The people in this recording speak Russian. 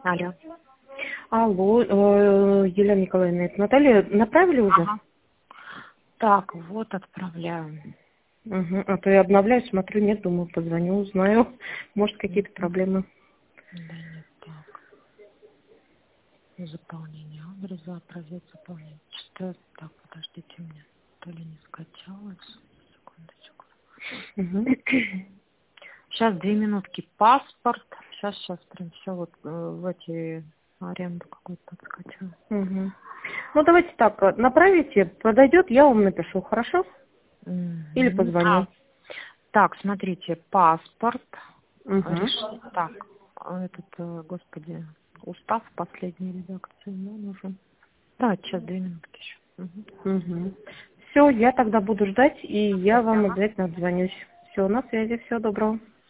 Алло. Алло, Елена Николаевна, это Наталья, направили уже? Ага. Так, вот отправляю. Угу. А то я обновляю, смотрю, нет, думаю, позвоню, узнаю. Может, какие-то проблемы. Да нет, так. Заполнение адреса, отправить заполнение. Что? Так, подождите мне. То ли не скачалось. Секундочку. Угу. Сейчас 2 минутки. Паспорт. Сейчас прям все вот в эти аренду какую-то скачаю. Угу. Ну, давайте так, направите, подойдет, я вам напишу, хорошо? Или Мгм. позвоню. Так, смотрите, паспорт. Угу. Так, этот, господи, устав последней редакции, да, нужен. Да, сейчас 2 минутки еще. Мгм. Угу. Все, я тогда буду ждать, и я вам Ага. обязательно отзвонюсь. Все, на связи, всего доброго.